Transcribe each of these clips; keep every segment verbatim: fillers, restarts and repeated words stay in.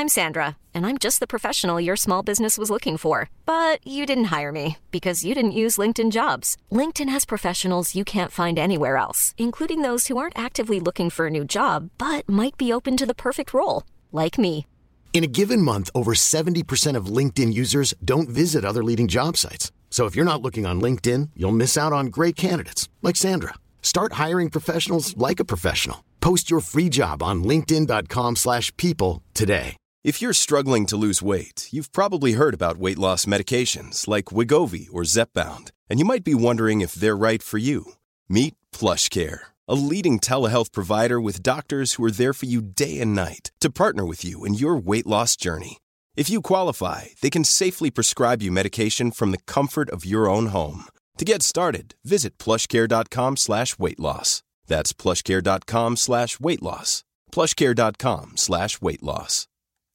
I'm Sandra, and I'm just the professional your small business was looking for. But you didn't hire me because you didn't use LinkedIn Jobs. LinkedIn has professionals you can't find anywhere else, including those who aren't actively looking for a new job, but might be open to the perfect role, like me. In a given month, over seventy percent of LinkedIn users don't visit other leading job sites. So if you're not looking on LinkedIn, you'll miss out on great candidates like Sandra. Start hiring professionals like a professional. Post your free job on linkedin dot com slash people today. If you're struggling to lose weight, you've probably heard about weight loss medications like Wegovy or Zepbound, and you might be wondering if they're right for you. Meet PlushCare, a leading telehealth provider with doctors who are there for you day and night to partner with you in your weight loss journey. If you qualify, they can safely prescribe you medication from the comfort of your own home. To get started, visit plushcare.com slash weight loss. That's plushcare.com slash weight loss. plushcare.com slash weight loss.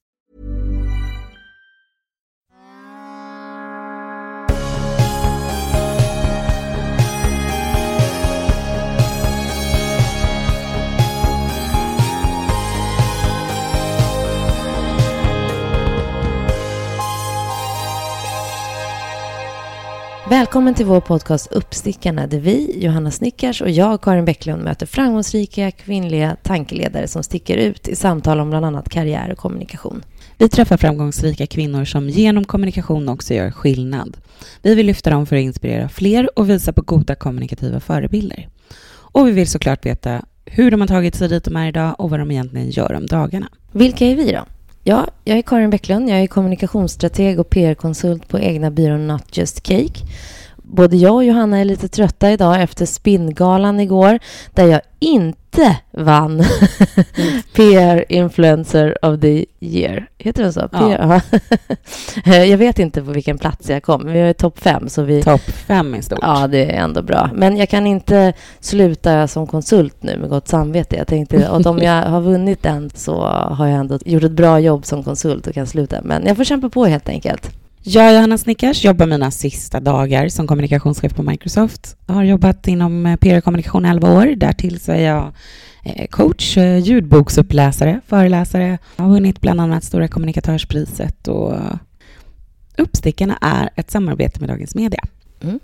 Välkommen till vår podcast Uppstickarna, där vi, Johanna Snickars och jag, Karin Bäcklund, möter framgångsrika kvinnliga tankeledare som sticker ut i samtal om bland annat karriär och kommunikation. Vi träffar framgångsrika kvinnor som genom kommunikation också gör skillnad. Vi vill lyfta dem för att inspirera fler och visa på goda kommunikativa förebilder. Och vi vill såklart veta hur de har tagit sig dit de är idag och vad de egentligen gör om dagarna. Vilka är vi då? Ja, jag är Karin Bäcklund, jag är kommunikationsstrateg och P R-konsult på egna byrån Not Just Cake. Både jag och Johanna är lite trötta idag efter Spinngalan igår, där jag inte vann mm. P R-influencer of the year. Heter det så? Ja. P R. Jag vet inte på vilken plats jag kom. Vi är topp fem. Så vi... Topp fem är stort. Ja, det är ändå bra. Men jag kan inte sluta som konsult nu med gott samvete. Jag tänkte att om jag har vunnit den så har jag ändå gjort ett bra jobb som konsult och kan sluta. Men jag får kämpa på helt enkelt. Jag, Johanna Snickars, jobbar mina sista dagar som kommunikationschef på Microsoft. Jag har jobbat inom P R-kommunikation i elva år. Därtill så är jag coach, ljudboksuppläsare, föreläsare. Jag har vunnit bland annat Stora kommunikatörspriset, och Uppstickarna är ett samarbete med Dagens Media. Mm.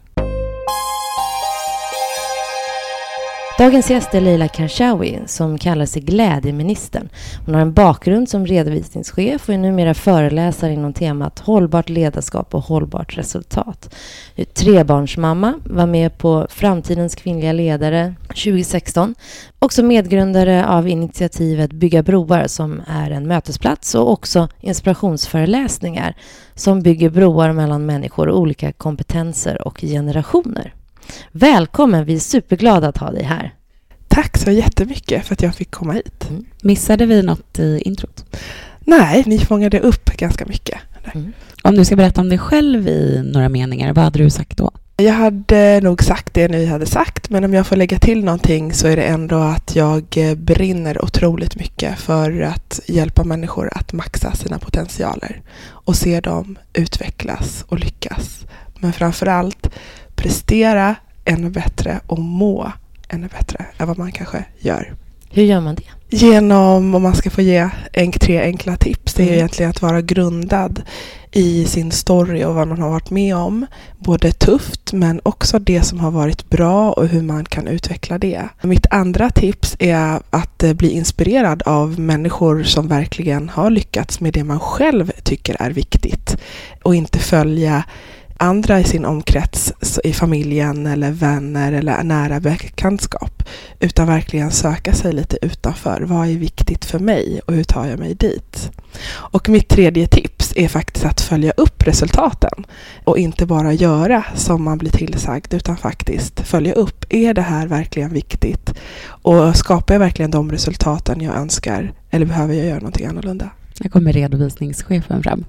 Dagens gäst är Leila Karshawi, som kallar sig glädjeministern. Hon har en bakgrund som redovisningschef och är numera föreläsare inom temat hållbart ledarskap och hållbart resultat. Trebarnsmamma, var med på Framtidens kvinnliga ledare tjugo sexton. Också medgrundare av initiativet Bygga broar, som är en mötesplats, och också inspirationsföreläsningar som bygger broar mellan människor och olika kompetenser och generationer. Välkommen, vi är superglada att ha dig här. Tack så jättemycket för att jag fick komma hit. Mm. Missade vi något i introt? Nej, ni fångade upp ganska mycket. Mm. Om du ska berätta om dig själv i några meningar, vad hade du sagt då? Jag hade nog sagt det ni hade sagt, men om jag får lägga till någonting så är det ändå att jag brinner otroligt mycket för att hjälpa människor att maxa sina potentialer och se dem utvecklas och lyckas. Men framförallt prestera ännu bättre och må ännu bättre än vad man kanske gör. Hur gör man det? Genom, om man ska få ge en, tre enkla tips, det är mm. egentligen att vara grundad i sin story och vad man har varit med om. Både tufft men också det som har varit bra och hur man kan utveckla det. Mitt andra tips är att bli inspirerad av människor som verkligen har lyckats med det man själv tycker är viktigt. Och inte följa andra i sin omkrets, i familjen eller vänner eller nära bekantskap, utan verkligen söka sig lite utanför. Vad är viktigt för mig och hur tar jag mig dit? Och mitt tredje tips är faktiskt att följa upp resultaten och inte bara göra som man blir tillsagd, utan faktiskt följa upp. Är det här verkligen viktigt? Och skapar jag verkligen de resultaten jag önskar, eller behöver jag göra någonting annorlunda? Jag kommer redovisningschefen fram.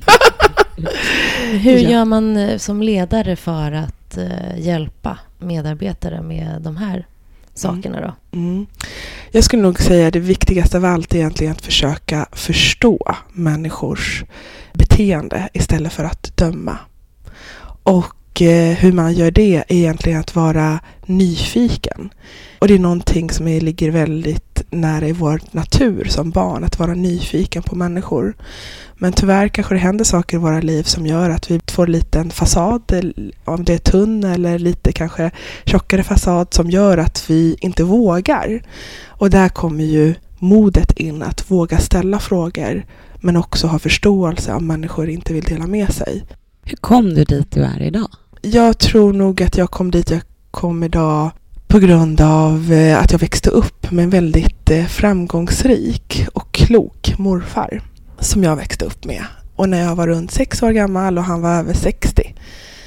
Hur gör man som ledare för att hjälpa medarbetare med de här sakerna då? Mm. Mm. Jag skulle nog säga att det viktigaste av allt är egentligen att försöka förstå människors beteende istället för att döma. Och Och eh, hur man gör det är egentligen att vara nyfiken. Och det är någonting som är, ligger väldigt nära i vår natur som barn, att vara nyfiken på människor. Men tyvärr kanske det händer saker i våra liv som gör att vi får en liten fasad, om det är tunn eller lite kanske tjockare fasad, som gör att vi inte vågar. Och där kommer ju modet in, att våga ställa frågor men också ha förståelse om människor inte vill dela med sig. Hur kom du dit du är idag? Jag tror nog att jag kom dit jag kom idag på grund av att jag växte upp med en väldigt framgångsrik och klok morfar som jag växte upp med. Och när jag var runt sex år gammal och han var över sextio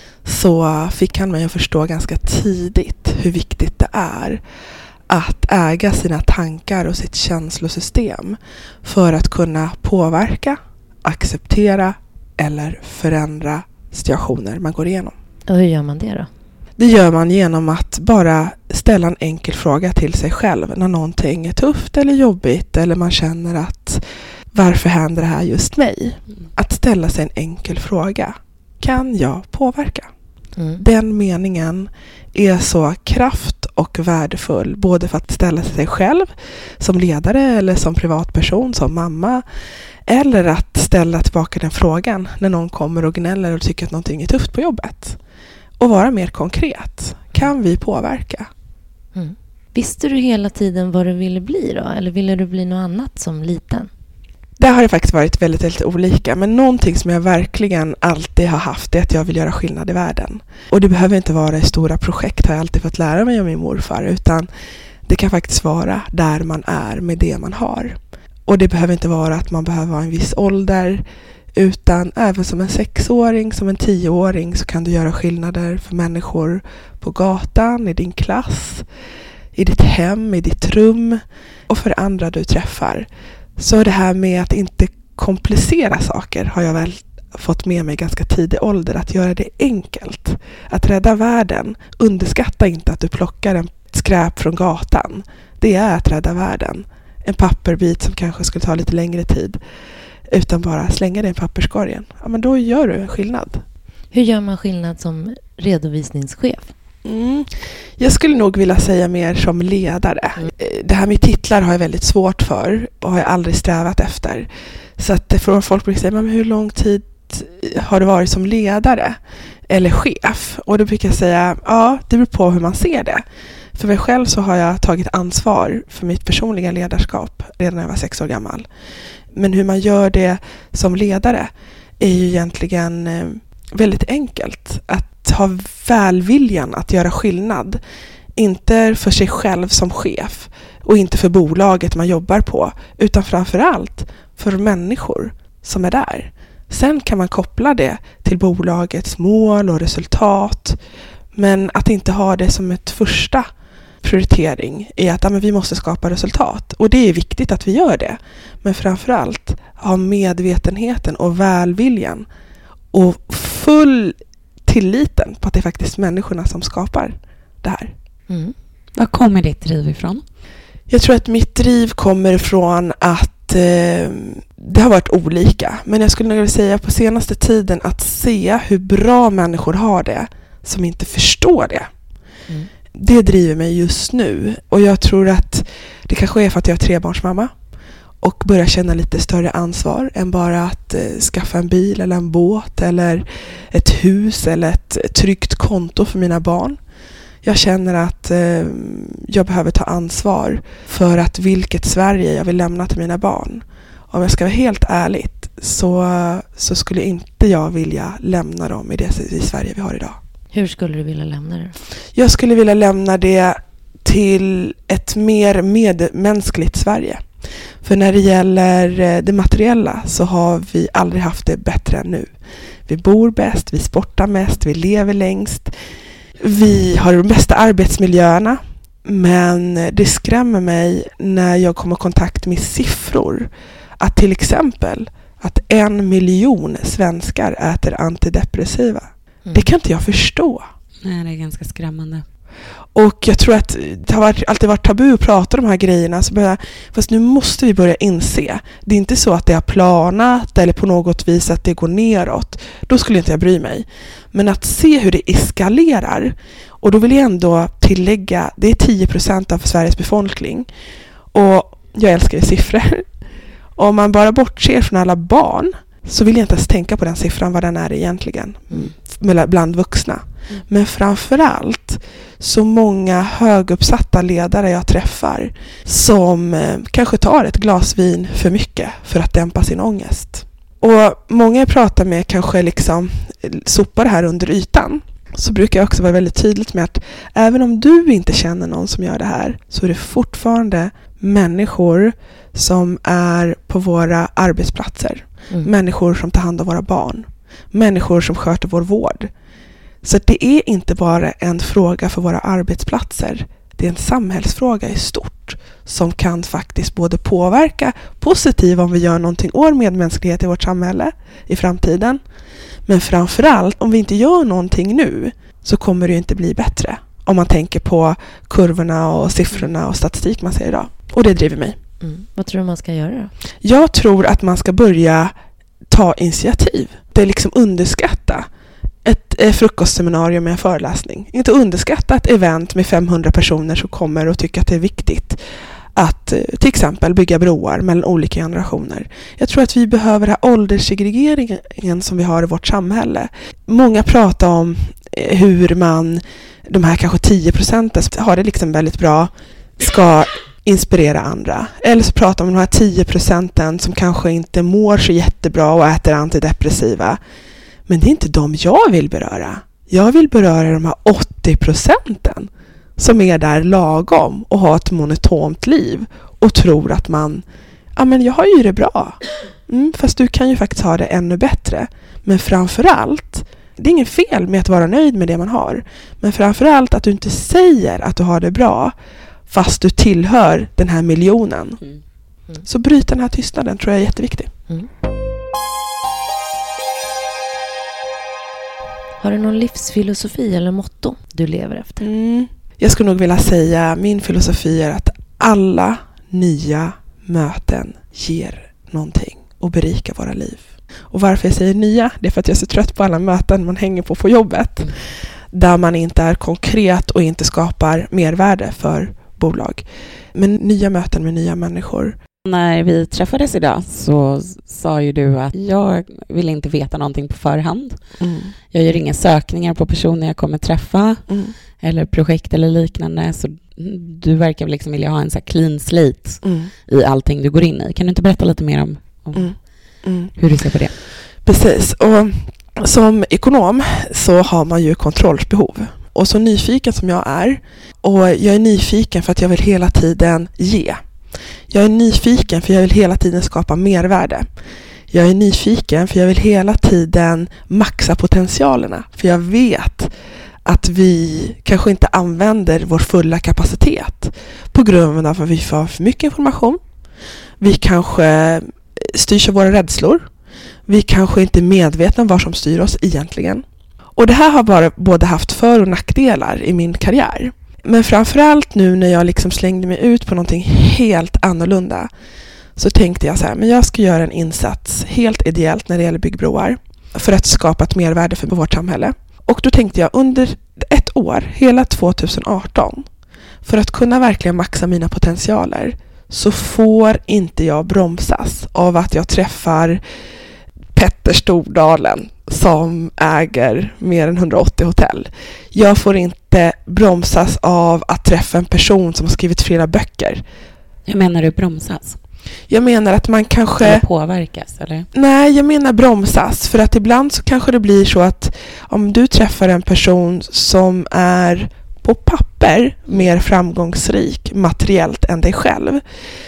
så fick han mig att förstå ganska tidigt hur viktigt det är att äga sina tankar och sitt känslosystem för att kunna påverka, acceptera eller förändra situationer man går igenom. Och hur gör man det då? Det gör man genom att bara ställa en enkel fråga till sig själv när någonting är tufft eller jobbigt eller man känner att varför händer det här just mig? Att ställa sig en enkel fråga. Kan jag påverka? Mm. Den meningen är så kraft och värdefull både för att ställa sig själv som ledare eller som privatperson, som mamma, eller att ställa tillbaka den frågan när någon kommer och gnäller och tycker att någonting är tufft på jobbet. Och vara mer konkret. Kan vi påverka? Mm. Visste du hela tiden vad du ville bli då? Eller ville du bli något annat som liten? Det har det faktiskt varit väldigt, väldigt olika. Men någonting som jag verkligen alltid har haft är att jag vill göra skillnad i världen. Och det behöver inte vara i stora projekt, har jag alltid fått lära mig av min morfar. Utan det kan faktiskt vara där man är med det man har. Och det behöver inte vara att man behöver ha en viss ålder. Utan även som en sexåring, som en tioåring så kan du göra skillnader för människor på gatan, i din klass, i ditt hem, i ditt rum och för andra du träffar. Så det här med att inte komplicera saker har jag väl fått med mig ganska tidig ålder. Att göra det enkelt. Att rädda världen. Underskatta inte att du plockar en skräp från gatan. Det är att rädda världen. En papperbit som kanske skulle ta lite längre tid. Utan bara slänga det i papperskorgen. Ja, men då gör du en skillnad. Hur gör man skillnad som redovisningschef? Mm. Jag skulle nog vilja säga mer som ledare. Mm. Det här med titlar har jag väldigt svårt för och har jag aldrig strävat efter. Så att från folk brukar säga, men hur lång tid har du varit som ledare eller chef? Och då brukar jag säga, ja, det beror på hur man ser det. För mig själv så har jag tagit ansvar för mitt personliga ledarskap redan när jag var sex år gammal. Men hur man gör det som ledare är ju egentligen väldigt enkelt. Att ha välviljan att göra skillnad. Inte för sig själv som chef och inte för bolaget man jobbar på. Utan framförallt för människor som är där. Sen kan man koppla det till bolagets mål och resultat. Men att inte ha det som ett första prioritering är att ja, men vi måste skapa resultat. Och det är viktigt att vi gör det. Men framförallt ha medvetenheten och välviljan och full tilliten på att det är faktiskt människorna som skapar det här. Mm. Var kommer ditt driv ifrån? Jag tror att mitt driv kommer ifrån att eh, det har varit olika. Men jag skulle nog vilja säga på senaste tiden att se hur bra människor har det som inte förstår det. Mm. Det driver mig just nu. Och jag tror att det kanske är för att jag är trebarnsmamma och börjar känna lite större ansvar än bara att eh, skaffa en bil eller en båt eller ett hus eller ett tryggt konto för mina barn. Jag känner att eh, jag behöver ta ansvar för att vilket Sverige jag vill lämna till mina barn. Om jag ska vara helt ärligt så, så skulle inte jag vilja lämna dem i det i Sverige vi har idag. Hur skulle du vilja lämna det? Jag skulle vilja lämna det till ett mer medmänskligt Sverige. För när det gäller det materiella så har vi aldrig haft det bättre än nu. Vi bor bäst, vi sportar mest, vi lever längst. Vi har de bästa arbetsmiljöerna. Men det skrämmer mig när jag kommer i kontakt med siffror. Att till exempel att en miljon svenskar äter antidepressiva. Mm. Det kan inte jag förstå. Nej, det är ganska skrämmande. Och jag tror att det har varit, alltid varit tabu att prata om de här grejerna. Så börja, fast nu måste vi börja inse. Det är inte så att det har planat eller på något vis att det går neråt. Då skulle inte jag bry mig. Men att se hur det eskalerar. Och då vill jag ändå tillägga, det är tio procent av Sveriges befolkning. Och jag älskar ju siffror. Om man bara bortser från alla barn så vill jag inte ens tänka på den siffran, vad den är egentligen. Mm. Bland vuxna. Mm. Men framförallt så många höguppsatta ledare jag träffar som eh, kanske tar ett glas vin för mycket för att dämpa sin ångest. Och många jag pratar med kanske liksom sopar det här under ytan. Så brukar jag också vara väldigt tydligt med att även om du inte känner någon som gör det här så är det fortfarande människor som är på våra arbetsplatser. Mm. Människor som tar hand om våra barn. Människor som sköter vår vård. Så det är inte bara en fråga för våra arbetsplatser. Det är en samhällsfråga i stort som kan faktiskt både påverka positivt om vi gör någonting åt medmänsklighet i vårt samhälle i framtiden. Men framförallt om vi inte gör någonting nu så kommer det inte bli bättre. Om man tänker på kurvorna och siffrorna och statistik man ser idag. Och det driver mig. Mm. Vad tror du man ska göra då? Jag tror att man ska börja ta initiativ. Det är liksom underskatta ett eh, frukostseminarium med en föreläsning. Inte underskatta ett event med femhundra personer som kommer och tycker att det är viktigt att eh, till exempel bygga broar mellan olika generationer. Jag tror att vi behöver den här ålderssegregeringen som vi har i vårt samhälle. Många pratar om eh, hur man, de här kanske tio procent har det liksom väldigt bra, ska inspirera andra. Eller så pratar man om de här tio procenten som kanske inte mår så jättebra och äter antidepressiva. Men det är inte de jag vill beröra. Jag vill beröra de här åttio procenten som är där lagom och har ett monotont liv och tror att man, ja men jag har ju det bra. Mm, fast du kan ju faktiskt ha det ännu bättre. Men framförallt, det är ingen fel med att vara nöjd med det man har. Men framförallt att du inte säger att du har det bra fast du tillhör den här miljonen. Mm. Mm. Så bryt den här tystnaden tror jag är jätteviktig. Mm. Har du någon livsfilosofi eller motto du lever efter? Mm. Jag skulle nog vilja säga min filosofi är att alla nya möten ger någonting och berikar våra liv. Och varför jag säger nya, det är för att jag är så trött på alla möten man hänger på på jobbet. Mm. Där man inte är konkret och inte skapar mervärde för bolag. Men nya möten med nya människor. När vi träffades idag så sa ju du att jag vill inte veta någonting på förhand. Mm. Jag gör inga sökningar på personer jag kommer träffa mm. eller projekt eller liknande. Så du verkar liksom vilja ha en så här clean slate mm. i allting du går in i. Kan du inte berätta lite mer om, om mm. Mm. hur du ser på det? Precis. Och som ekonom så har man ju kontrollbehov. Och så nyfiken som jag är, och jag är nyfiken för att jag vill hela tiden ge. Jag är nyfiken för jag vill hela tiden skapa mervärde. Jag är nyfiken för jag vill hela tiden maxa potentialerna. För jag vet att vi kanske inte använder vår fulla kapacitet på grund av att vi får för mycket information. Vi kanske styrs av våra rädslor. Vi kanske inte är medvetna om vad som styr oss egentligen. Och det här har bara både haft för- och nackdelar i min karriär. Men framförallt nu när jag liksom slängde mig ut på någonting helt annorlunda så tänkte jag så här, men jag ska göra en insats helt ideellt när det gäller byggbroar för att skapa ett mervärde för vårt samhälle. Och då tänkte jag under ett år, hela tjugoarton, för att kunna verkligen maxa mina potentialer så får inte jag bromsas av att jag träffar Petter Stordalen som äger mer än hundraåttio hotell. Jag får inte bromsas av att träffa en person som har skrivit flera böcker. Jag menar du bromsas? Jag menar att man kanske... Eller påverkas, eller? Nej, jag menar bromsas. För att ibland så kanske det blir så att om du träffar en person som är på papper mer framgångsrik materiellt än dig själv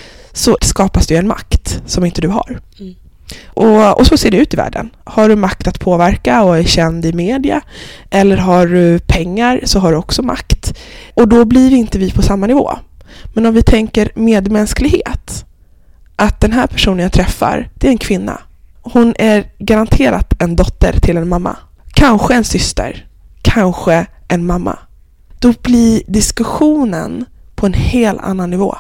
så skapas det ju en makt som inte du har. Mm. Och, och så ser det ut i världen. Har du makt att påverka och är känd i media eller har du pengar så har du också makt. Och då blir inte vi på samma nivå. Men om vi tänker medmänsklighet, att den här personen jag träffar, det är en kvinna. Hon är garanterat en dotter till en mamma. Kanske en syster. Kanske en mamma. då blir diskussionen på en helt annan nivå.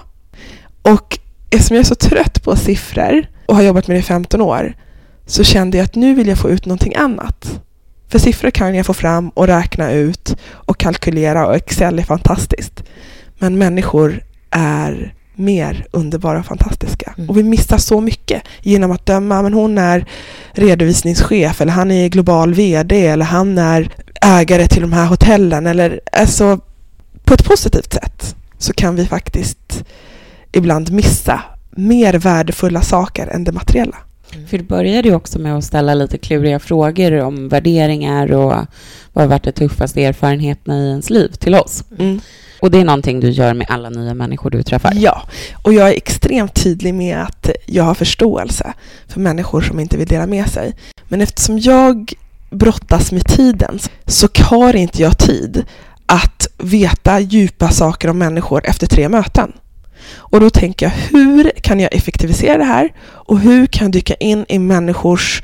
Och eftersom jag är så trött på siffror och har jobbat med det i femton år, så kände jag att nu vill jag få ut någonting annat. För siffror kan jag få fram och räkna ut och kalkylera, och Excel är fantastiskt. Men människor är mer underbara och fantastiska. Mm. Och vi missar så mycket genom att döma, men hon är redovisningschef, eller han är global vd, eller han är ägare till de här hotellen. Eller, alltså, på ett positivt sätt så kan vi faktiskt ibland missa mer värdefulla saker än det materiella. Mm. För du började ju också med att ställa lite kluriga frågor om värderingar och vad har varit det tuffaste erfarenheterna i ens liv till oss. Mm. Och det är någonting du gör med alla nya människor du träffar. Ja, och jag är extremt tydlig med att jag har förståelse för människor som inte vill dela med sig. Men eftersom jag brottas med tiden så har inte jag tid att veta djupa saker om människor efter tre möten. Och då tänker jag, hur kan jag effektivisera det här? Och hur kan jag dyka in i människors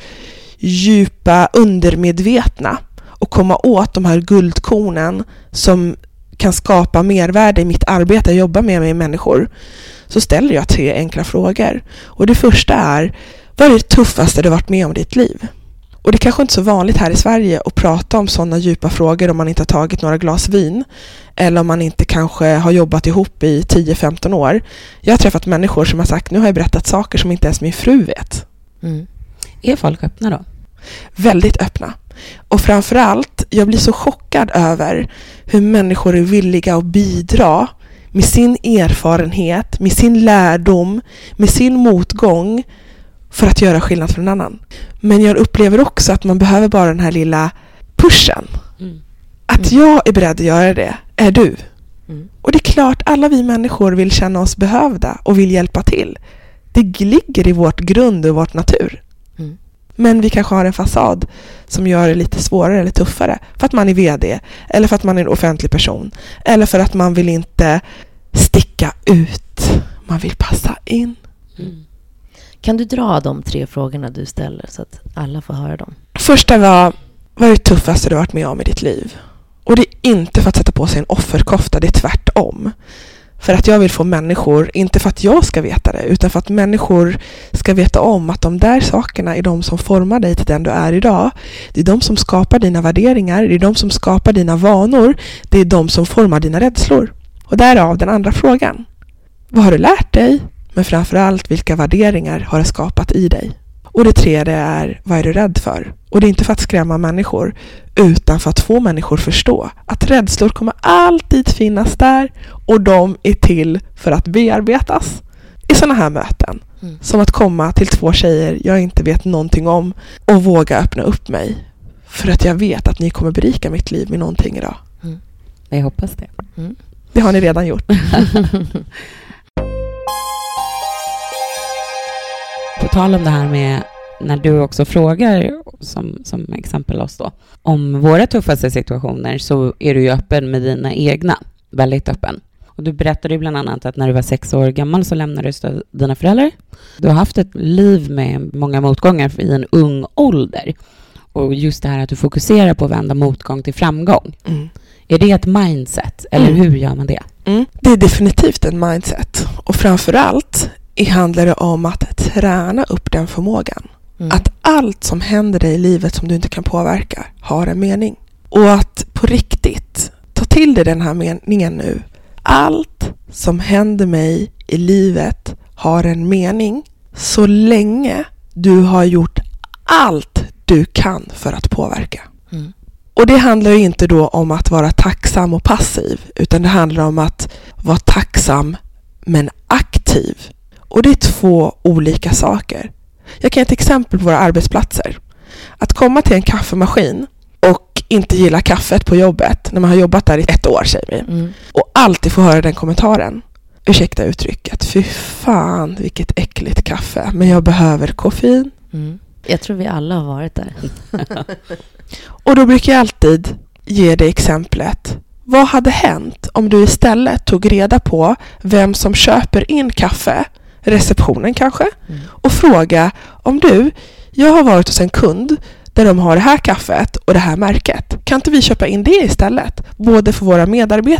djupa undermedvetna och komma åt de här guldkornen som kan skapa mervärde i mitt arbete, jag jobbar med med människor. Så ställer jag tre enkla frågor. Och det första är, vad är det tuffaste du har varit med om i ditt liv? Och det är kanske inte så vanligt här i Sverige att prata om sådana djupa frågor om man inte har tagit några glas vin. Eller om man inte kanske har jobbat ihop i tio femton år. Jag har träffat människor som har sagt, nu har jag berättat saker som inte ens min fru vet. Mm. Är folk öppna då? Väldigt öppna. Och framförallt, jag blir så chockad över hur människor är villiga att bidra med sin erfarenhet, med sin lärdom, med sin motgång för att göra skillnad för en annan. Men jag upplever också att man behöver bara den här lilla pushen. Mm. Att mm. jag är beredd att göra det, är du. Mm. Och det är klart, alla vi människor vill känna oss behövda och vill hjälpa till. Det ligger i vårt grund och vårt natur. Mm. Men vi kanske har en fasad som gör det lite svårare eller tuffare. För att man är vd, eller för att man är en offentlig person. Eller för att man vill inte sticka ut. Man vill passa in. Mm. Kan du dra de tre frågorna du ställer så att alla får höra dem? Första var, vad är det tuffaste du har varit med om i ditt liv? Och det är inte för att sätta på sig en offerkofta, det är tvärtom. För att jag vill få människor, inte för att jag ska veta det, utan för att människor ska veta om att de där sakerna är de som formar dig till den du är idag. Det är de som skapar dina värderingar, det är de som skapar dina vanor, det är de som formar dina rädslor. Och därav den andra frågan. Vad har du lärt dig? Men framförallt, vilka värderingar har det skapat i dig? Och det tredje är, vad är du rädd för? Och det är inte för att skrämma människor, utan för att få människor förstå att rädslor kommer alltid finnas där och de är till för att bearbetas. I sådana här möten, mm. som att komma till två tjejer jag inte vet någonting om och våga öppna upp mig. För att jag vet att ni kommer berika mitt liv med någonting idag. Mm. Jag hoppas det. Mm. Det har ni redan gjort. På tal om det här med när du också frågar, som, som exempel oss då, om våra tuffaste situationer, så är du ju öppen med dina egna, väldigt öppen. Och du berättade bland annat att när du var sex år gammal så lämnades du dina föräldrar. Du har haft ett liv med många motgångar i en ung ålder. Och just det här att du fokuserar på att vända motgång till framgång. Mm. Är det ett mindset? Eller mm. hur gör man det? Mm. Det är definitivt en mindset. Och framförallt handlar det om att träna upp den förmågan. Mm. Att allt som händer dig i livet som du inte kan påverka har en mening. Och att på riktigt ta till dig den här meningen nu. Allt som händer mig i livet har en mening så länge du har gjort allt du kan för att påverka. Mm. Och det handlar ju inte då om att vara tacksam och passiv, utan det handlar om att vara tacksam men aktiv. Och det är två olika saker. Jag kan ge ett exempel på våra arbetsplatser. Att komma till en kaffemaskin och inte gilla kaffet på jobbet när man har jobbat där i ett år, säger vi. Mm. Och alltid få höra den kommentaren. Ursäkta uttrycket. Fy fan, vilket äckligt kaffe. Men jag behöver koffein. Mm. Jag tror vi alla har varit där. Och då brukar jag alltid ge det exemplet. Vad hade hänt om du istället tog reda på vem som köper in kaffe, receptionen kanske, mm. och fråga om du, jag har varit hos en kund där de har det här kaffet och det här märket. Kan inte vi köpa in det istället? Både för våra medarbetare.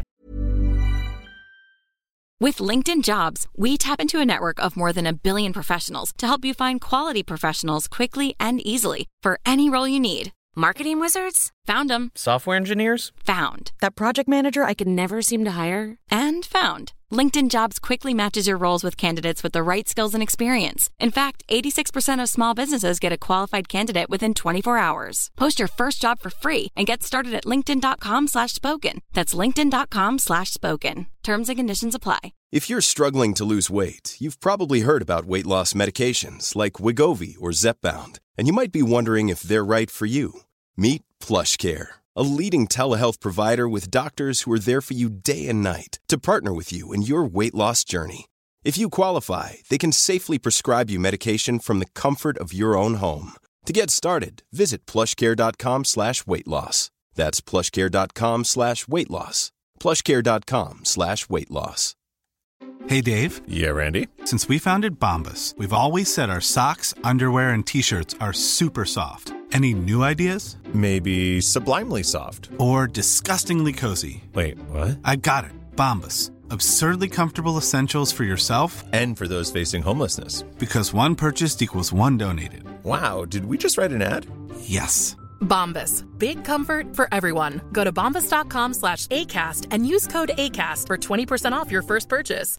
With LinkedIn Jobs, we tap into a network of more than a billion professionals to help you find quality professionals quickly and easily for any role you need. Marketing wizards? Found them. Software engineers? Found. That project manager I could never seem to hire? And found. LinkedIn Jobs quickly matches your roles with candidates with the right skills and experience. In fact, eighty-six percent of small businesses get a qualified candidate within twenty-four hours. Post your first job for free and get started at linkedin.com slash spoken. That's linkedin.com slash spoken. Terms and conditions apply. If you're struggling to lose weight, you've probably heard about weight loss medications like Wegovy or Zepbound, and you might be wondering if they're right for you. Meet PlushCare, a leading telehealth provider with doctors who are there for you day and night to partner with you in your weight loss journey. If you qualify, they can safely prescribe you medication from the comfort of your own home. To get started, visit plushcare.com slash weight loss. That's plushcare.com slash weight loss. plushcare.com slash weight loss. Hey, Dave. Yeah, Randy. Since we founded Bombas, we've always said our socks, underwear, and T-shirts are super soft. Any new ideas? Maybe sublimely soft. Or disgustingly cozy. Wait, what? I got it. Bombas. Absurdly comfortable essentials for yourself and for those facing homelessness. Because one purchased equals one donated. Wow, did we just write an ad? Yes. Bombas. Big comfort for everyone. Go to bombas.com slash ACAST and use code ACAST for twenty percent off your first purchase.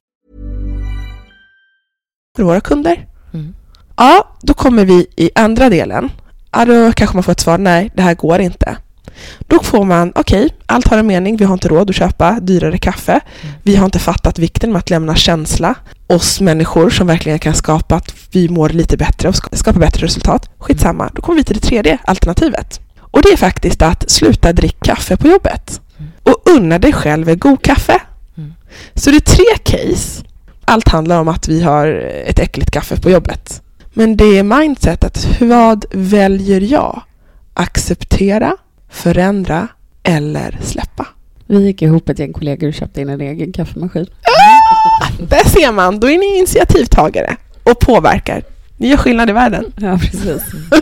För våra kunder. Mm. Ja, då kommer vi i andra delen. Ja, då kanske man får ett svar, nej, det här går inte. Då får man, okej, okay, allt har en mening. Vi har inte råd att köpa dyrare kaffe. Mm. Vi har inte fattat vikten med att lämna känsla. Oss människor som verkligen kan skapa att vi mår lite bättre och skapa bättre resultat. Skitsamma, då kommer vi till det tredje alternativet. Och det är faktiskt att sluta dricka kaffe på jobbet. Mm. Och unna dig själv en god kaffe. Mm. Så det är tre case. Allt handlar om att vi har ett äckligt kaffe på jobbet. Men det är mindsetet. Vad väljer jag? Acceptera, förändra eller släppa? Vi gick ihop ett gäng kollegor och köpte in en egen kaffemaskin. Ah, där ser man. Då är ni initiativtagare och påverkar. Ni gör skillnad i världen. Ja, precis.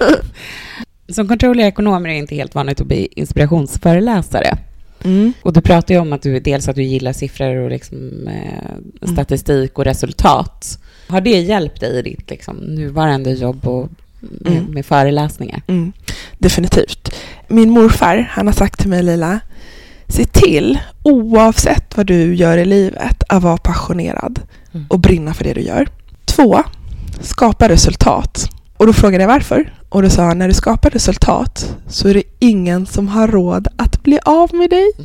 Som kontrollerande ekonomer är det inte helt vanligt att bli inspirationsföreläsare. Mm. Och du pratar ju om att du dels att du gillar siffror och liksom, eh, statistik och resultat. Har det hjälpt dig i ditt liksom, nuvarande jobb och med, mm. med föreläsningar? Mm. Definitivt. Min morfar, han har sagt till mig, Lila, se till, oavsett vad du gör i livet, att vara passionerad mm. och brinna för det du gör. Två, skapa resultat. Och då frågade jag varför. Och då sa han, när du skapar resultat så är det ingen som har råd att bli av med dig.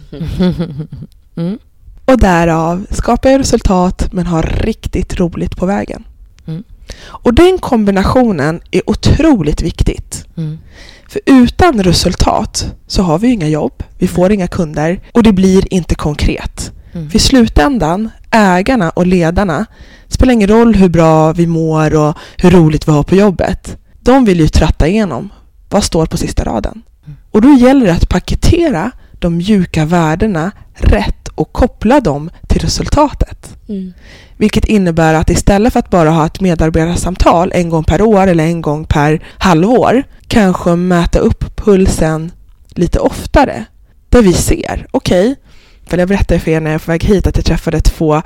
Mm. Och därav skapar jag resultat men har riktigt roligt på vägen. Mm. Och den kombinationen är otroligt viktigt. Mm. För utan resultat så har vi inga jobb, vi får inga kunder och det blir inte konkret. Mm. För i slutändan, ägarna och ledarna, spelar ingen roll hur bra vi mår och hur roligt vi har på jobbet. De vill ju tratta igenom vad står på sista raden. Mm. Och då gäller det att paketera de mjuka värdena rätt och koppla dem till resultatet. Mm. Vilket innebär att istället för att bara ha ett medarbetarsamtal en gång per år eller en gång per halvår, kanske mäta upp pulsen lite oftare. Där vi ser, okej, okay, för jag berättade för er när jag var på väg hit att jag träffade två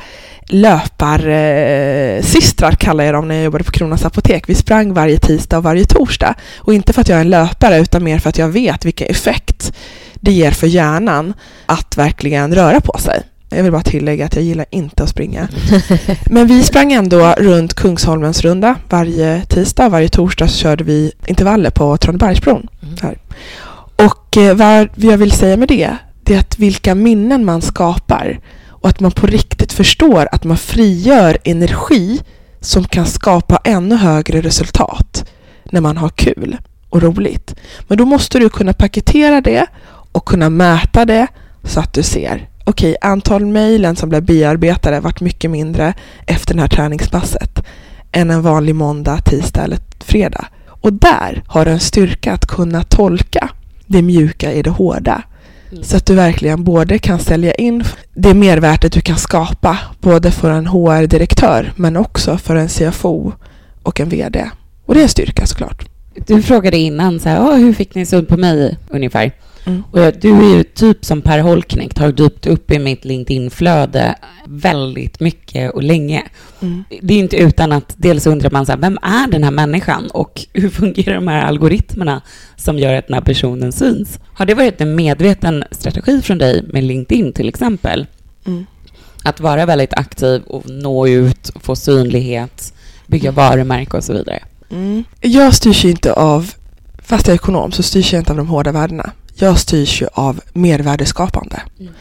löparsystrar, eh, kallar jag dem, när jag jobbade på Kronans apotek. Vi sprang varje tisdag och varje torsdag. Och inte för att jag är en löpare utan mer för att jag vet vilken effekt det ger för hjärnan att verkligen röra på sig. Jag vill bara tillägga att jag gillar inte att springa. Men vi sprang ändå runt Kungsholmens runda varje tisdag. Varje torsdag så körde vi intervaller på Tranebergsbron. Mm. Här. Och eh, vad jag vill säga med det, det är att vilka minnen man skapar och att man på riktigt förstår att man frigör energi som kan skapa ännu högre resultat när man har kul och roligt. Men då måste du kunna paketera det och kunna mäta det så att du ser, okej, okay, antal mejlen som blev bearbetade varit mycket mindre efter det här träningspasset än en vanlig måndag, tisdag eller fredag. Och där har du en styrka att kunna tolka det mjuka i det hårda. Mm. Så att du verkligen både kan sälja in det mervärdet du kan skapa både för en H R-direktör men också för en C F O och en V D. Och det är en styrka såklart. Du frågade innan så här, oh, hur fick ni syn på mig ungefär? Mm. Och jag, du är ju typ som Per Holknekt, har dykt upp i mitt LinkedIn-flöde väldigt mycket och länge. Mm. Det är inte utan att dels undrar man så här, vem är den här människan och hur fungerar de här algoritmerna som gör att den här personen syns? Har det varit en medveten strategi från dig med LinkedIn till exempel? Mm. Att vara väldigt aktiv och nå ut, få synlighet, bygga varumärke och så vidare. Mm. Jag styrs ju inte av, fast jag är ekonom så styrs jag inte av de hårda värdena. Jag styrs ju av mervärdeskapande. Mm.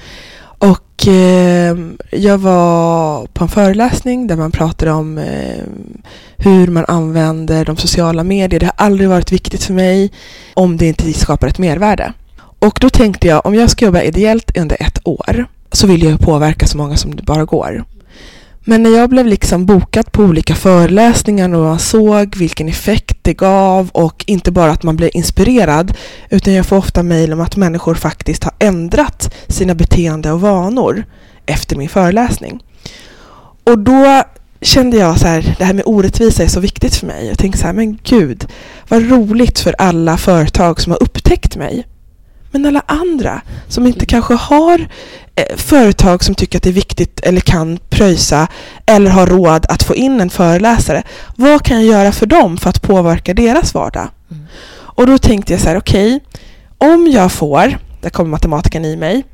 Och eh, jag var på en föreläsning där man pratade om eh, hur man använder de sociala medier. Det har aldrig varit viktigt för mig om det inte skapar ett mervärde. Och då tänkte jag, om jag ska jobba ideellt under ett år så vill jag påverka så många som det bara går. Men när jag blev liksom bokad på olika föreläsningar och jag såg vilken effekt det gav och inte bara att man blev inspirerad utan jag får ofta mejl om att människor faktiskt har ändrat sina beteende och vanor efter min föreläsning. Och då kände jag så här, det här med orättvisa är så viktigt för mig. Jag tänkte så här, men gud, vad roligt för alla företag som har upptäckt mig. Men alla andra som inte kanske har eh, företag som tycker att det är viktigt eller kan pröjsa eller har råd att få in en föreläsare. Vad kan jag göra för dem för att påverka deras vardag? Mm. Och då tänkte jag så här, okej, okay, om jag får, där kommer matematiken i mig,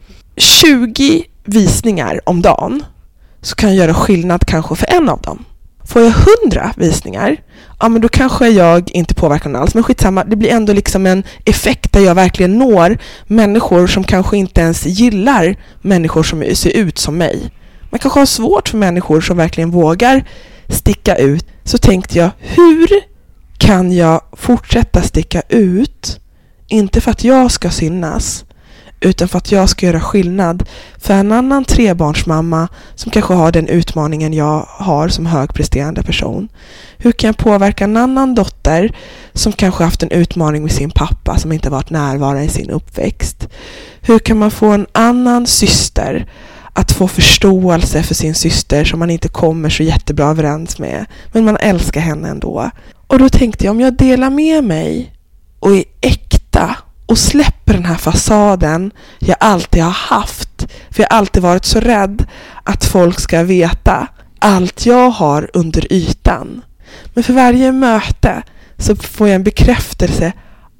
tjugo visningar om dagen så kan jag göra skillnad kanske för en av dem. Får jag hundra visningar, ja men då kanske jag inte påverkar någon alls. Men skitsamma, det blir ändå liksom en effekt där jag verkligen når människor som kanske inte ens gillar människor som ser ut som mig. Man kanske har svårt för människor som verkligen vågar sticka ut. Så tänkte jag, hur kan jag fortsätta sticka ut? Inte för att jag ska synas, utan för att jag ska göra skillnad för en annan trebarnsmamma som kanske har den utmaningen jag har som högpresterande person. Hur kan jag påverka en annan dotter som kanske haft en utmaning med sin pappa som inte varit närvarande i sin uppväxt? Hur kan man få en annan syster att få förståelse för sin syster som man inte kommer så jättebra överens med, men man älskar henne ändå? Och då tänkte jag, om jag delar med mig och är äkta och släpper den här fasaden jag alltid har haft. För jag har alltid varit så rädd att folk ska veta allt jag har under ytan. Men för varje möte så får jag en bekräftelse.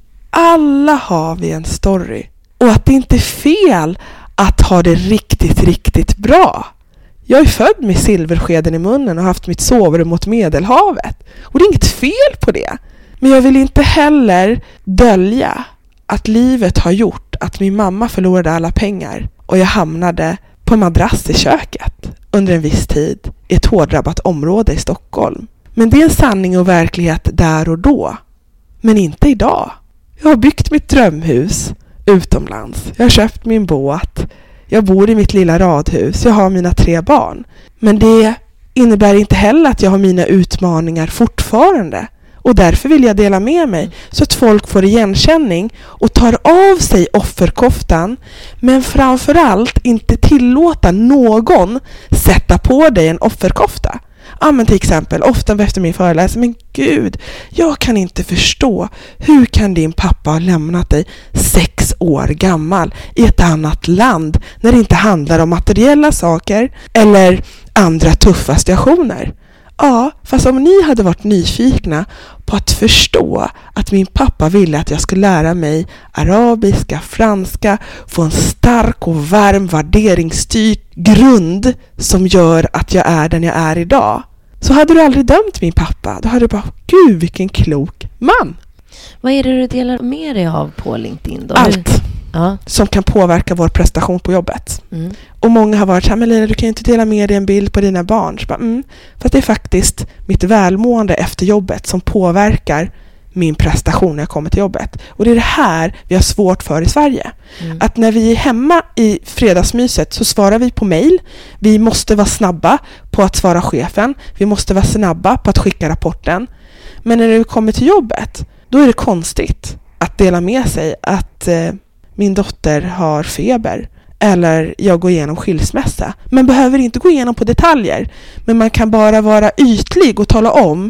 Alla har vi en story. Och att det inte är fel att ha det riktigt, riktigt bra. Jag är född med silverskeden i munnen och haft mitt sovrum mot Medelhavet. Och det är inget fel på det. Men jag vill inte heller dölja att livet har gjort att min mamma förlorade alla pengar och jag hamnade på en madrass i köket under en viss tid i ett hårdrabbat område i Stockholm. Men det är en sanning och verklighet där och då. Men inte idag. Jag har byggt mitt drömhus utomlands. Jag har köpt min båt. Jag bor i mitt lilla radhus. Jag har mina tre barn. Men det innebär inte heller att jag har mina utmaningar fortfarande. Och därför vill jag dela med mig så att folk får igenkänning och tar av sig offerkoftan. Men framförallt inte tillåta någon sätta på dig en offerkofta. Ja, men till exempel, ofta efter min föreläsning, men gud, jag kan inte förstå. Hur kan din pappa ha lämnat dig sex år gammal i ett annat land när det inte handlar om materiella saker eller andra tuffa situationer? Ja, fast om ni hade varit nyfikna på att förstå att min pappa ville att jag skulle lära mig arabiska, franska, få en stark och varm värderingsstyrd grund som gör att jag är den jag är idag, så hade du aldrig dömt min pappa. Då hade du bara, gud vilken klok man. Vad är det du delar med dig av på LinkedIn då? Allt. Ja. Som kan påverka vår prestation på jobbet. Mm. Och många har varit så här, men Lina, du kan ju inte dela med dig en bild på dina barn. Så bara, mm, för att det är faktiskt mitt välmående efter jobbet som påverkar min prestation när jag kommer till jobbet. Och det är det här vi har svårt för i Sverige. Mm. Att när vi är hemma i fredagsmyset så svarar vi på mejl. Vi måste vara snabba på att svara chefen. Vi måste vara snabba på att skicka rapporten. Men när vi kommer till jobbet, då är det konstigt att dela med sig att eh, min dotter har feber eller jag går igenom skilsmässa. Man behöver inte gå igenom på detaljer, men man kan bara vara ytlig och tala om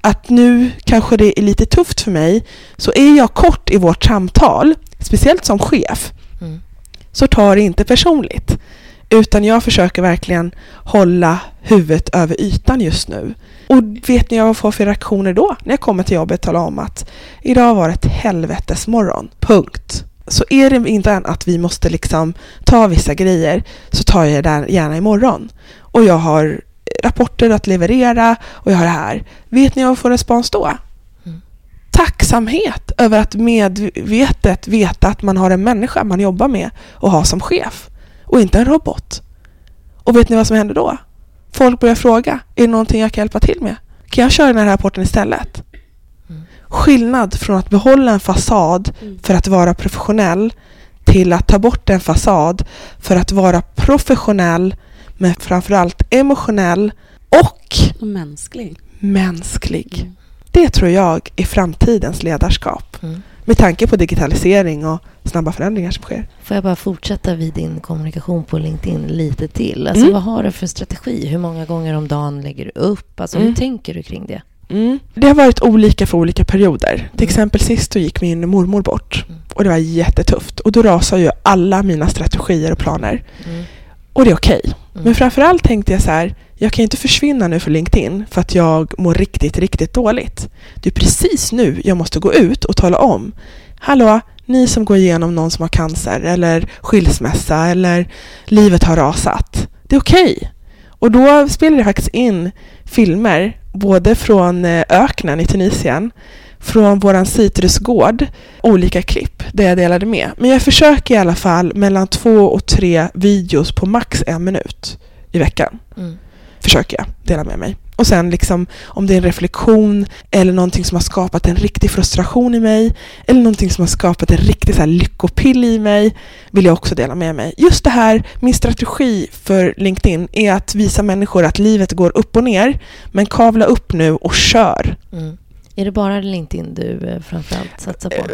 att nu kanske det är lite tufft för mig, så är jag kort i vårt samtal, speciellt som chef, mm. så tar det inte personligt. Utan jag försöker verkligen hålla huvudet över ytan just nu. Och vet ni vad jag får för reaktioner då? När jag kommer till jobbet och talar om att idag var ett helvetes morgon. Punkt. Så är det inte att vi måste liksom ta vissa grejer, så tar jag det gärna imorgon. Och jag har rapporter att leverera och jag har det här. Vet ni vad jag får respons då? Mm. Tacksamhet över att medvetet veta att man har en människa man jobbar med och har som chef. Och inte en robot. Och vet ni vad som händer då? Folk börjar fråga, är det någonting jag kan hjälpa till med? Kan jag köra den här rapporten istället? Mm. Skillnad från att behålla en fasad mm. för att vara professionell till att ta bort en fasad för att vara professionell men framförallt emotionell och, och mänsklig. mänsklig. Mm. Det tror jag är framtidens ledarskap. Mm. Med tanke på digitalisering och snabba förändringar som sker. Får jag bara fortsätta vid din kommunikation på LinkedIn lite till? Alltså, mm. vad har du för strategi? Hur många gånger om dagen lägger du upp? Alltså, mm. hur tänker du kring det? Mm. Det har varit olika för olika perioder. Mm. Till exempel sist då gick min mormor bort. Mm. Och det var jättetufft. Och då rasar ju alla mina strategier och planer. Mm. Och det är okej. Okay. Mm. Men framförallt tänkte jag så här, jag kan inte försvinna nu för LinkedIn för att jag mår riktigt, riktigt dåligt. Det är precis nu jag måste gå ut och tala om, hallå, ni som går igenom någon som har cancer eller skilsmässa eller livet har rasat. Det är okej. Okay. Och då spelar det faktiskt in filmer både från öknen i Tunisien, från våran citrusgård, olika klipp där jag delade med. Men jag försöker i alla fall mellan två och tre videos på max en minut i veckan. Mm. Försöker jag dela med mig. Och sen liksom om det är en reflektion eller någonting som har skapat en riktig frustration i mig eller någonting som har skapat en riktig så här lyckopill i mig, vill jag också dela med mig. Just det här, min strategi för LinkedIn är att visa människor att livet går upp och ner, men kavla upp nu och kör. Mm. Är det bara LinkedIn du framförallt satsar på?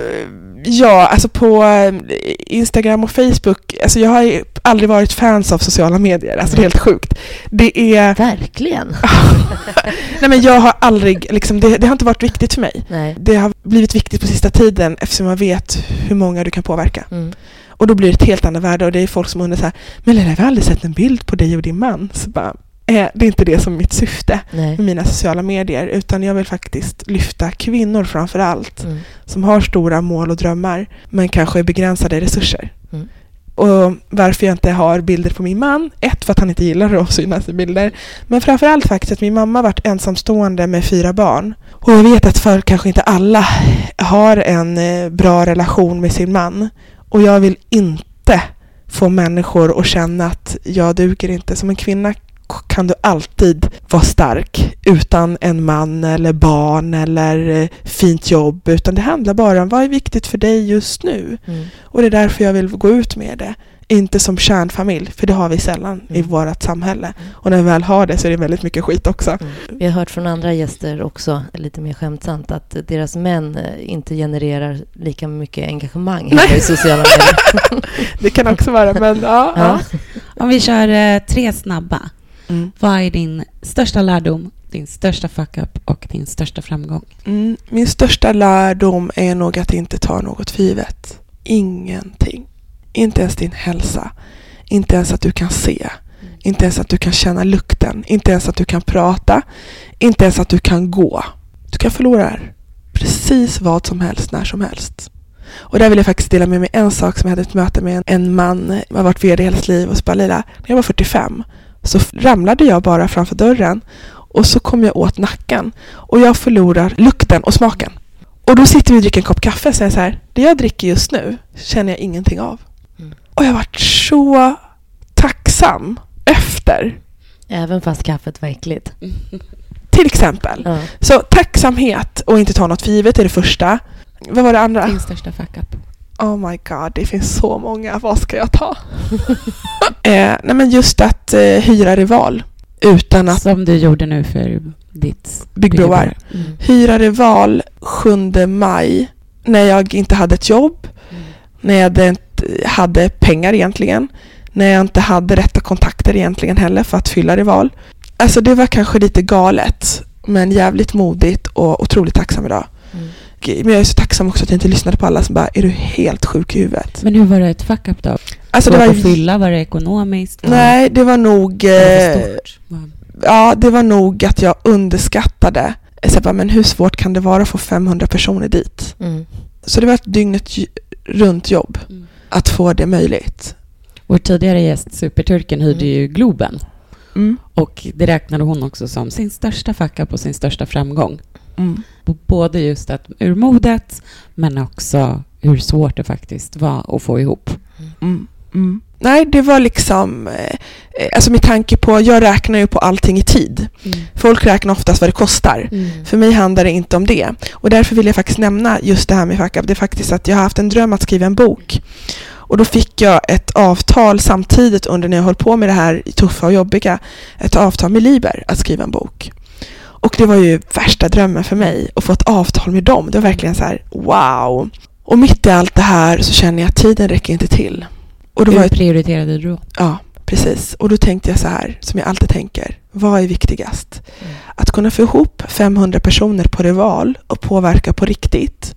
Ja, alltså på Instagram och Facebook. Alltså jag har ju aldrig varit fans av sociala medier. Alltså det är helt sjukt. Det är... Verkligen. Nej, men jag har aldrig... Liksom, det, det har inte varit viktigt för mig. Nej. Det har blivit viktigt på sista tiden eftersom man vet hur många du kan påverka. Mm. Och då blir det ett helt annat värde. Och det är folk som undrar så här, men Lena, jag har aldrig sett en bild på dig och din man. Så bara... Det är inte det som är mitt syfte Nej. med mina sociala medier, utan jag vill faktiskt lyfta kvinnor framför allt mm. som har stora mål och drömmar men kanske är begränsade resurser. Mm. Och varför jag inte har bilder på min man, ett för att han inte gillar att synas i bilder, men framförallt faktiskt att min mamma varit ensamstående med fyra barn. Och jag vet att för kanske inte alla har en bra relation med sin man, och jag vill inte få människor att känna att jag duger inte. Som en kvinna kan du alltid vara stark utan en man eller barn eller fint jobb, utan det handlar bara om vad är viktigt för dig just nu. Mm. Och det är därför jag vill gå ut med det. Inte som kärnfamilj, för det har vi sällan mm. i vårt samhälle. Mm. Och när vi väl har det så är det väldigt mycket skit också. Mm. Vi har hört från andra gäster också, lite mer skämtsamt, att deras män inte genererar lika mycket engagemang i sociala medier. Det kan också vara, men ja. ja. ja. Om vi kör eh, tre snabba. Mm. Vad är din största lärdom, din största fuck-up och din största framgång? Mm. Min största lärdom är nog att inte ta något för givet. Ingenting. Inte ens din hälsa. Inte ens att du kan se. Mm. Inte ens att du kan känna lukten. Inte ens att du kan prata. Inte ens att du kan gå. Du kan förlora precis vad som helst, när som helst. Och där vill jag faktiskt dela med mig en sak som jag hade ett möte med en man som har varit vd hela sitt liv och så bara, Lila, när jag var fyrtiofem så ramlade jag bara framför dörren och så kom jag åt nacken och jag förlorar lukten och smaken. Och då sitter vi och dricker en kopp kaffe och säger så här, det jag dricker just nu känner jag ingenting av. Mm. Och jag har varit så tacksam efter. Även fast kaffet var äckligt. Till exempel. Mm. Så tacksamhet och inte ta något för givet är det första. Vad var det andra? Din största fuck-up. Oh my god, det finns så många. Vad ska jag ta? eh, nej men just att eh, hyra rival. Utan att... Som du gjorde nu för ditt... Byggbroar. Mm. Hyra rival sjunde maj. När jag inte hade ett jobb. Mm. När jag inte hade pengar egentligen. När jag inte hade rätta kontakter egentligen heller för att fylla rival. Alltså det var kanske lite galet. Men jävligt modigt och otroligt tacksam idag. Mm. Men jag är så tacksam också att jag inte lyssnade på alla som bara, är du helt sjuk i huvudet? Men hur var det ett fuck up då? Alltså det var att fylla, var det ekonomiskt? Var... Nej, det var nog... Var det eh, ja, det var nog att jag underskattade. Så bara, men hur svårt kan det vara att få femhundra personer dit? Mm. Så det var ett dygnet runt jobb mm. att få det möjligt. Vår tidigare gäst, Superturken, hyrde mm. ju Globen. Mm. Och det räknade hon också som sin största fuck up och sin största framgång. Mm. Både just att ur modet, men också hur svårt det faktiskt var att få ihop. Mm. Mm. Nej, det var liksom eh, alltså med tanke på, jag räknar ju på allting i tid. Mm. Folk räknar oftast vad det kostar. Mm. För mig handlar det inte om det. Och därför vill jag faktiskt nämna just det här med fuck up. Det är faktiskt att jag har haft en dröm att skriva en bok. Och då fick jag ett avtal samtidigt under när jag höll på med det här tuffa och jobbiga. Ett avtal med Liber att skriva en bok. Och det var ju värsta drömmen för mig att få ett avtal med dem. Det var verkligen så här, wow. Och mitt i allt det här så känner jag att tiden räcker inte till. Och då Hur var jag, prioriterade du då? Ja, precis. Och då tänkte jag så här, som jag alltid tänker. Vad är viktigast? Mm. Att kunna få ihop femhundra personer på Rival och påverka på riktigt.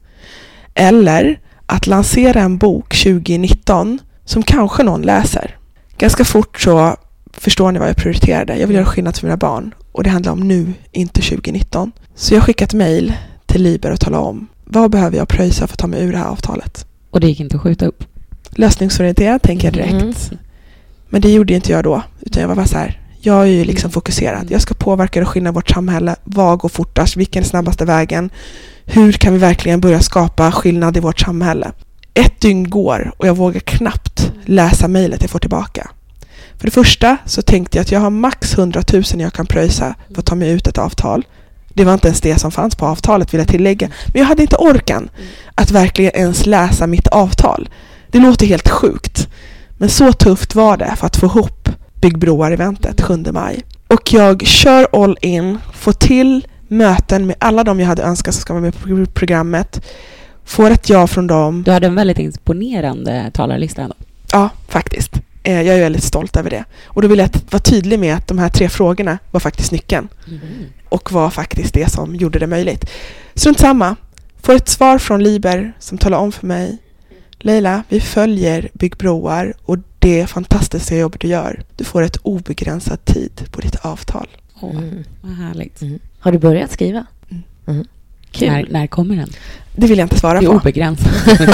Eller att lansera en bok tjugo nitton som kanske någon läser. Ganska fort så förstår ni vad jag prioriterade. Jag vill göra skillnad för mina barn. Och det handlar om nu, inte tjugo nitton. Så jag skickade ett mejl till Liber och talade om vad behöver jag pröjsa för att ta mig ur det här avtalet. Och det gick inte att skjuta upp? Lösningsorienterad tänker jag direkt. Mm. Men det gjorde inte jag då. Utan jag var bara så här, jag är ju liksom fokuserad. Jag ska påverka och skynda vårt samhälle. Vad går fortast? Vilken är snabbaste vägen? Hur kan vi verkligen börja skapa skillnad i vårt samhälle? Ett dygn går och jag vågar knappt läsa mejlet jag får tillbaka. För det första så tänkte jag att jag har max hundratusen jag kan pröjsa för att ta mig ut ett avtal. Det var inte ens det som fanns på avtalet, vill jag tillägga. Men jag hade inte orkan att verkligen ens läsa mitt avtal. Det låter helt sjukt. Men så tufft var det för att få ihop Byggbroar-eventet sjunde maj. Och jag kör all in, får till möten med alla de jag hade önskat som ska vara med på programmet. Får ett ja från dem. Du hade en väldigt imponerande talarlista ändå. Ja, faktiskt. Jag är väldigt stolt över det. Och då vill jag vara tydlig med att de här tre frågorna var faktiskt nyckeln. Mm. Och var faktiskt det som gjorde det möjligt. Strunt samma. Får ett svar från Liber som talar om för mig: Leila, vi följer Byggbroar och det fantastiska jobb du gör. Du får ett obegränsad tid på ditt avtal. Åh, mm. vad härligt. Mm. Har du börjat skriva? Mm. Mm. Kul. När, när kommer den? Det vill jag inte svara det är på. Obegränsat.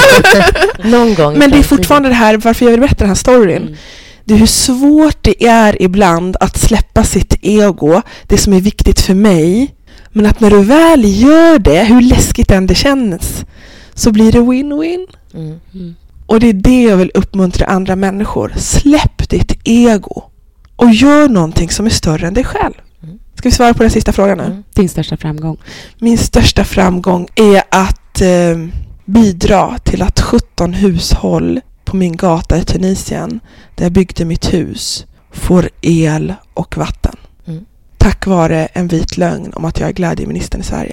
Någon gång. Men det är fortfarande det här, varför jag vill berätta den här storyn. Mm. Det är hur svårt det är ibland att släppa sitt ego, det som är viktigt för mig. Men att när du väl gör det, hur läskigt än det känns, så blir det win-win. Mm. Mm. Och det är det jag vill uppmuntra andra människor. Släpp ditt ego och gör någonting som är större än dig själv. Mm. Ska vi svara på den sista frågan nu? Mm. Din största framgång? Min största framgång är att eh, bidra till att sjutton hushåll på min gata i Tunisien, där jag byggde mitt hus, får el och vatten. Mm. Tack vare en vit lögn om att jag är glädjeministern i Sverige.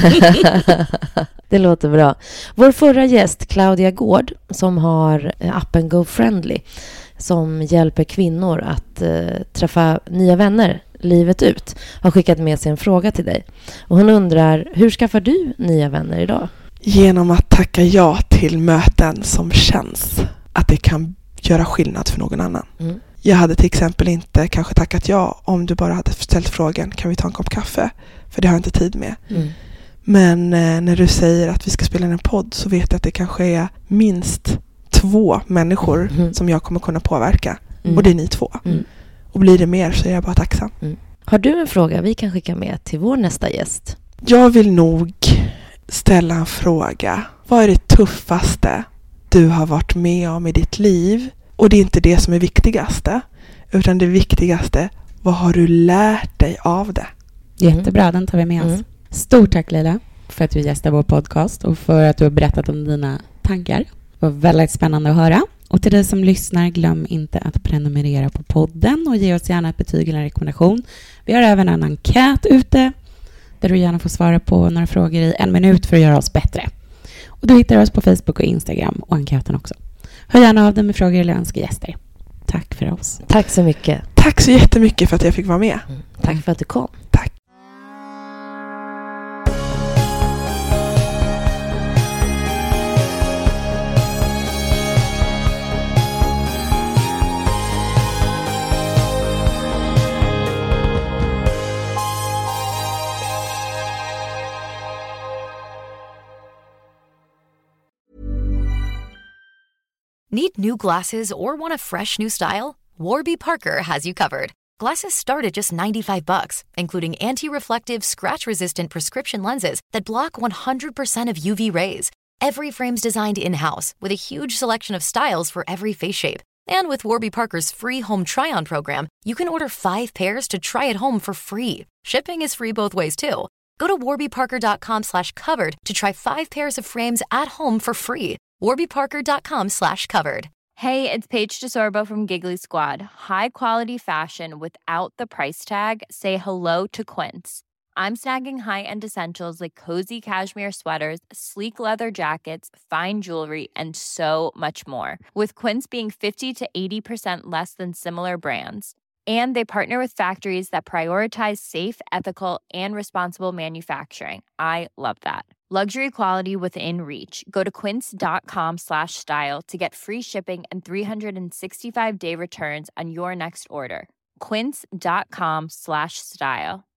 Det låter bra. Vår förra gäst, Claudia Gård, som har appen GoFriendly, som hjälper kvinnor att eh, träffa nya vänner livet ut, har skickat med sig en fråga till dig. Och hon undrar, hur skaffar du nya vänner idag? Genom att tacka ja till möten som känns att det kan göra skillnad för någon annan. Mm. Jag hade till exempel inte kanske tackat ja om du bara hade ställt frågan, kan vi ta en kopp kaffe? För det har jag inte tid med. Mm. Men eh, när du säger att vi ska spela en podd, så vet jag att det kanske är minst två människor mm. som jag kommer kunna påverka. Mm. Och det är ni två. Mm. Och blir det mer så är jag bara tacksam. Mm. Har du en fråga vi kan skicka med till vår nästa gäst? Jag vill nog ställa en fråga. Vad är det tuffaste du har varit med om i ditt liv? Och det är inte det som är viktigaste, utan det viktigaste, vad har du lärt dig av det? Jättebra, den tar vi med oss. Mm. Stort tack Leila för att du gästade vår podcast och för att du har berättat om dina tankar. Det var väldigt spännande att höra. Och till dig som lyssnar, glöm inte att prenumerera på podden och ge oss gärna ett betyg eller en rekommendation. Vi har även en enkät ute där du gärna får svara på några frågor i en minut för att göra oss bättre. Och du hittar oss på Facebook och Instagram och enkäten också. Hör gärna av dig med frågor eller önskegäster. Tack för oss. Tack så mycket. Tack så jättemycket för att jag fick vara med. Mm. Tack för att du kom. Tack. Need new glasses or want a fresh new style? Warby Parker has you covered. Glasses start at just ninety-five bucks, including anti-reflective, scratch-resistant prescription lenses that block one hundred percent of U V rays. Every frame's designed in-house with a huge selection of styles for every face shape. And with Warby Parker's free home try-on program, you can order five pairs to try at home for free. Shipping is free both ways, too. Go to warbyparker.com slash covered to try five pairs of frames at home for free. warbyparker.com slash covered. Hey, it's Paige DeSorbo from Giggly Squad. High quality fashion without the price tag. Say hello to Quince. I'm snagging high-end essentials like cozy cashmere sweaters, sleek leather jackets, fine jewelry, and so much more. With Quince being fifty to eighty percent less than similar brands. And they partner with factories that prioritize safe, ethical, and responsible manufacturing. I love that. Luxury quality within reach. Go to quince.com slash style to get free shipping and three sixty-five day returns on your next order. Quince.com slash style.